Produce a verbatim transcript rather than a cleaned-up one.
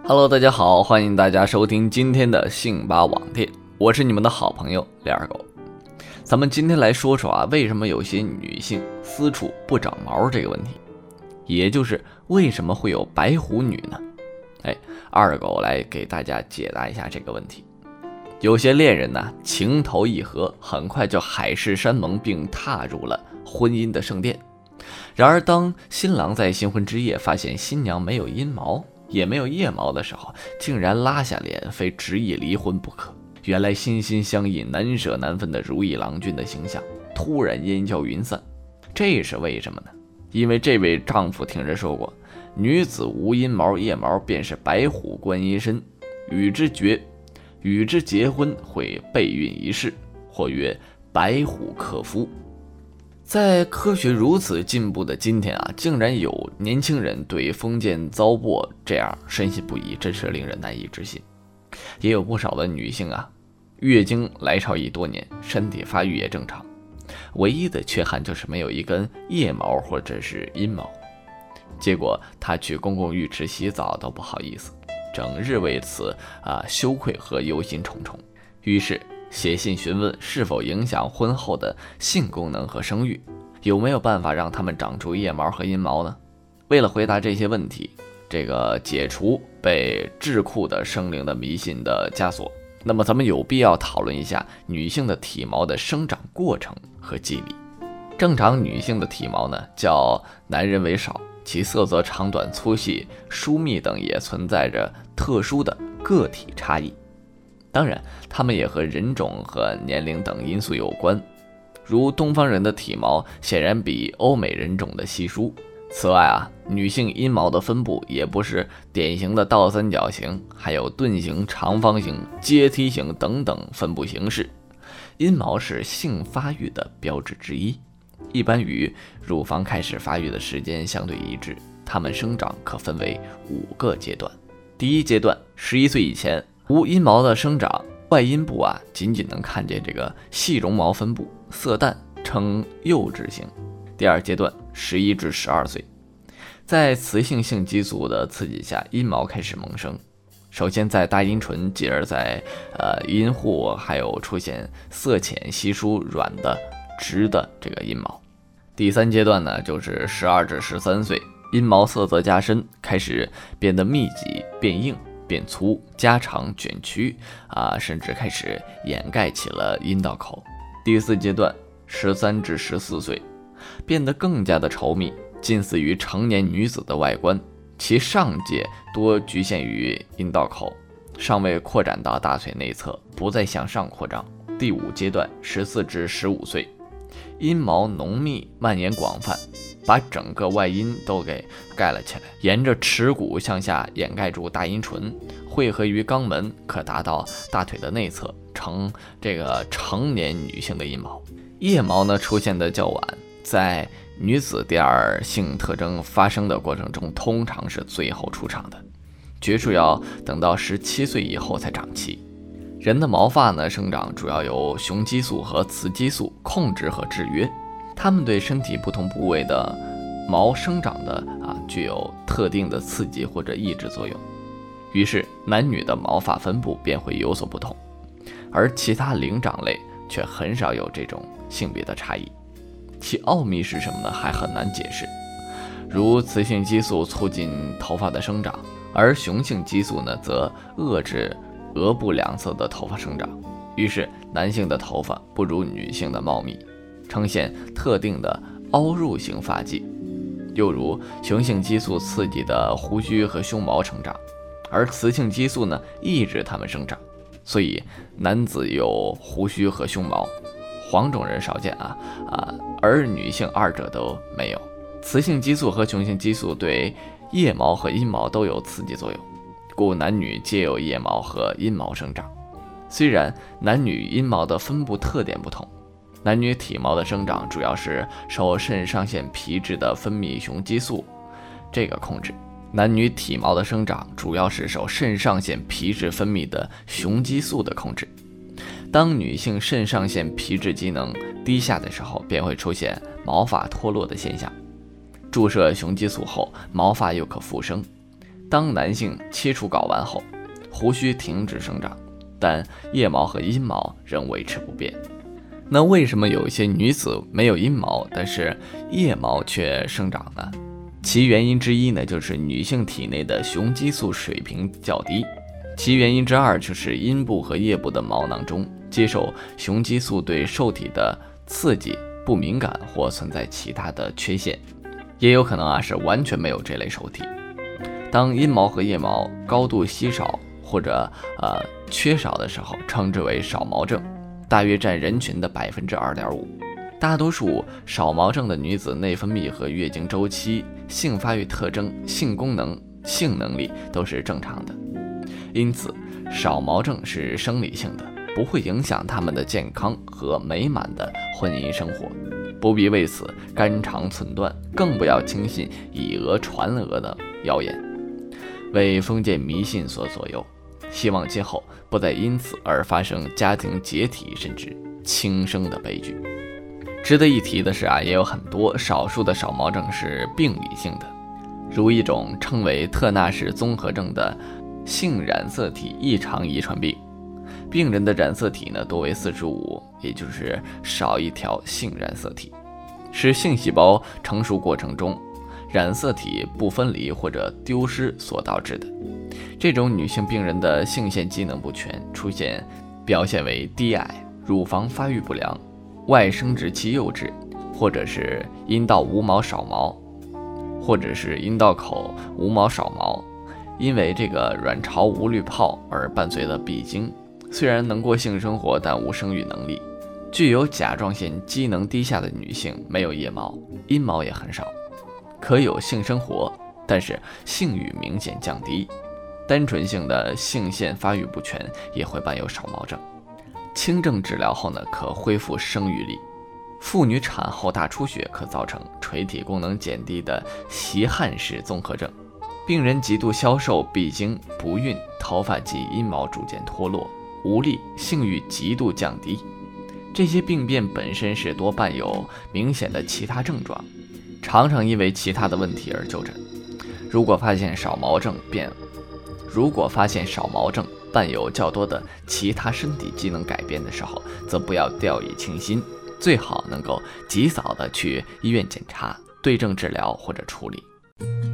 Hello， 大家好，欢迎大家收听今天的信吧网店，我是你们的好朋友两耳狗。咱们今天来说说啊，为什么有些女性私处不长毛这个问题，也就是为什么会有白狐女呢？哎，二耳狗来给大家解答一下这个问题。有些恋人呢，情投意合，很快就海誓山盟，并踏入了婚姻的圣殿。然而，当新郎在新婚之夜发现新娘没有阴毛，也没有腋毛的时候，竟然拉下脸，非执意离婚不可。原来心心相印、难舍难分的如意郎君的形象，突然烟消云散，这是为什么呢？因为这位丈夫听人说过，女子无阴毛腋毛，便是白虎观阴身，与之绝，与之结婚会备孕一世，或曰白虎克夫。在科学如此进步的今天啊，竟然有年轻人对封建糟粕这样深信不疑，真是令人难以置信。也有不少的女性啊，月经来潮已多年，身体发育也正常，唯一的缺憾就是没有一根腋毛或者是阴毛。结果她去公共浴池洗澡都不好意思，整日为此啊羞愧和忧心忡忡。于是写信询问是否影响婚后的性功能和生育，有没有办法让他们长出腋毛和阴毛呢？为了回答这些问题，这个解除被桎梏的生灵的迷信的枷锁，那么咱们有必要讨论一下女性的体毛的生长过程和机理。正常女性的体毛呢，较男人为少，其色泽长短、粗细、疏密等也存在着特殊的个体差异。当然，它们也和人种和年龄等因素有关，如东方人的体毛显然比欧美人种的稀疏。此外啊，女性阴毛的分布也不是典型的倒三角形，还有盾形、长方形、阶梯形等等分布形式。阴毛是性发育的标志之一，一般与乳房开始发育的时间相对一致。它们生长可分为五个阶段。第一阶段，十一岁以前无阴毛的生长，外阴部啊仅仅能看见这个细绒毛分布，色淡，呈幼稚型。第二阶段，十一至十二岁，在雌性性激素的刺激下，阴毛开始萌生。首先在大阴唇，继而在呃阴户，还有出现色浅、稀疏、软的、直的这个阴毛。第三阶段呢，就是十二至十三岁，阴毛色泽加深，开始变得密集、变硬、变粗、加长、卷曲啊，甚至开始掩盖起了阴道口。第四阶段，十三至十四岁，变得更加的稠密，近似于成年女子的外观，其上界多局限于阴道口，尚未扩展到大腿内侧，不再向上扩张。第五阶段，十四至十五岁，阴毛浓密，蔓延广泛，把整个外阴都给盖了起来，沿着耻骨向下掩盖住大阴唇，汇合于肛门，可达到大腿的内侧，成这个成年女性的阴毛。腋毛呢出现的较晚，在女子第二性特征发生的过程中，通常是最后出场的，绝数要等到十七岁以后才长齐。人的毛发呢生长主要由雄激素和雌激素控制和制约，它们对身体不同部位的毛生长的啊具有特定的刺激或者抑制作用，于是男女的毛发分布便会有所不同，而其他灵长类却很少有这种性别的差异。其奥秘是什么呢？还很难解释。如雌性激素促进头发的生长，而雄性激素呢则遏制额部两侧的头发生长，于是男性的头发不如女性的茂密，呈现特定的凹入型发髻。又如雄性激素刺激的胡须和胸毛成长，而雌性激素呢抑制它们生长，所以男子有胡须和胸毛，黄种人少见啊啊，而女性二者都没有。雌性激素和雄性激素对腋毛和阴毛都有刺激作用，故男女皆有腋毛和阴毛生长。虽然男女阴毛的分布特点不同，男女体毛的生长主要是受肾上腺皮质的分泌雄激素这个控制，男女体毛的生长主要是受肾上腺皮质分泌的雄激素的控制。当女性肾上腺皮质机能低下的时候，便会出现毛发脱落的现象。注射雄激素后，毛发又可复生。 当男性切除睾丸后，胡须停止生长，但腋毛和阴毛仍维持不变。那为什么有一些女子没有阴毛，但是腋毛却生长呢？其原因之一呢，就是女性体内的雄激素水平较低。其原因之二就是阴部和腋部的毛囊中接受雄激素对受体的刺激不敏感，或存在其他的缺陷，也有可能啊是完全没有这类受体。当阴毛和腋毛高度稀少或者呃缺少的时候，称之为少毛症，大约占人群的 百分之二点五。 大多数少毛症的女子内分泌和月经周期、性发育特征、性功能、性能力都是正常的，因此少毛症是生理性的，不会影响她们的健康和美满的婚姻生活，不必为此肝肠寸断，更不要轻信以讹传讹的谣言，为封建迷信所左右。希望今后不再因此而发生家庭解体甚至轻生的悲剧。值得一提的是啊，也有很多少数的少毛症是病理性的，如一种称为特纳氏综合症的性染色体异常遗传病。病人的染色体呢多为四十五，也就是少一条性染色体，是性细胞成熟过程中染色体不分离或者丢失所导致的。这种女性病人的性腺机能不全，出现表现为低矮、乳房发育不良、外生殖器幼稚，或者是阴道无毛少毛，或者是阴道口无毛少毛，因为这个卵巢无滤泡而伴随的闭经，虽然能过性生活，但无生育能力。具有甲状腺机能低下的女性没有腋毛，阴毛也很少，可有性生活，但是性欲明显降低。单纯性的性腺发育不全也会伴有少毛症，轻症治疗后呢，可恢复生育力。妇女产后大出血可造成垂体功能减低的袭汗氏综合症，病人极度消瘦、闭经、不孕，头发及阴毛逐渐脱落，无力，性欲极度降低。这些病变本身是多伴有明显的其他症状，常常因为其他的问题而就诊。如果发现少毛症变如果发现少毛症伴有较多的其他身体机能改变的时候，则不要掉以轻心，最好能够及早的去医院检查，对症治疗或者处理。